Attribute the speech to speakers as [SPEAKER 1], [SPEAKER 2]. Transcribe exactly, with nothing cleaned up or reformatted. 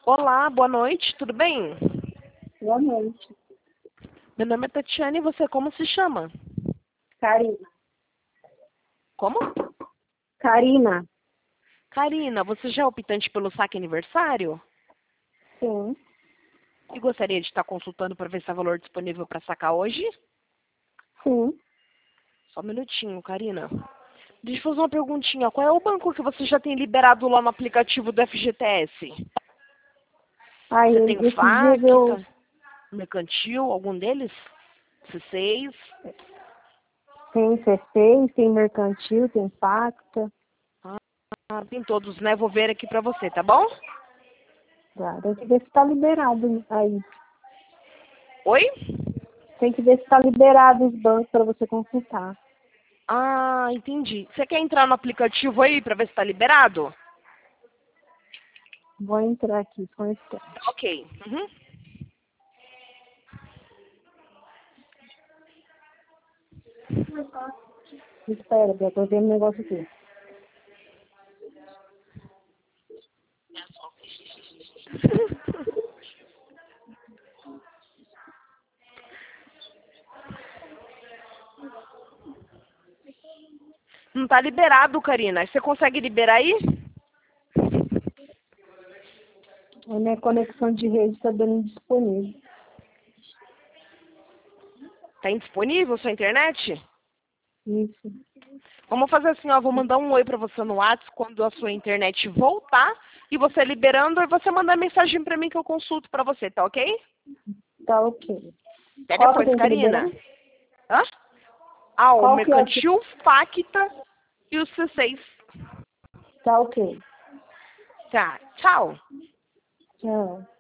[SPEAKER 1] Olá, boa noite, tudo bem?
[SPEAKER 2] Boa noite.
[SPEAKER 1] Meu nome é Tatiana e você como se chama?
[SPEAKER 2] Karina.
[SPEAKER 1] Como?
[SPEAKER 2] Karina?
[SPEAKER 1] Karina, você já é optante pelo saque aniversário?
[SPEAKER 2] Sim.
[SPEAKER 1] E gostaria de estar consultando para ver se há valor disponível para sacar hoje?
[SPEAKER 2] Sim.
[SPEAKER 1] Só um minutinho, Karina. Deixa eu fazer uma perguntinha. Qual é o banco que você já tem liberado lá no aplicativo do F G T S?
[SPEAKER 2] Aí,
[SPEAKER 1] Você tem o
[SPEAKER 2] esses dias eu...
[SPEAKER 1] Facta, Mercantil, algum deles? C seis?
[SPEAKER 2] Tem C seis, tem mercantil, tem pacta.
[SPEAKER 1] Ah, tem todos, né? Vou ver aqui para você, tá bom?
[SPEAKER 2] Tá? Tem que ver se está liberado aí.
[SPEAKER 1] Oi?
[SPEAKER 2] Tem que ver se está liberado os bancos para você consultar.
[SPEAKER 1] Ah, entendi. Você quer entrar no aplicativo aí para ver se está liberado?
[SPEAKER 2] Vou entrar aqui, só um instante.
[SPEAKER 1] Tá, ok. Uhum.
[SPEAKER 2] Espera, eu tô vendo um negócio aqui.
[SPEAKER 1] Não tá liberado, Karina. Você consegue liberar aí?
[SPEAKER 2] A minha conexão de rede está dando disponível.
[SPEAKER 1] Tá indisponível sua internet?
[SPEAKER 2] Isso.
[SPEAKER 1] Vamos fazer assim, ó. Vou mandar um oi pra você no WhatsApp quando a sua internet voltar. E você liberando, aí você manda mensagem pra mim que eu consulto pra você, tá ok?
[SPEAKER 2] Tá ok.
[SPEAKER 1] Até
[SPEAKER 2] Qual que eu
[SPEAKER 1] depois,
[SPEAKER 2] tenho que liberar?
[SPEAKER 1] Karina. Hã? Ah, o
[SPEAKER 2] Qual que é que...
[SPEAKER 1] Mercantil, Facta e o C seis.
[SPEAKER 2] Tá ok.
[SPEAKER 1] Tá, tchau.
[SPEAKER 2] Tchau.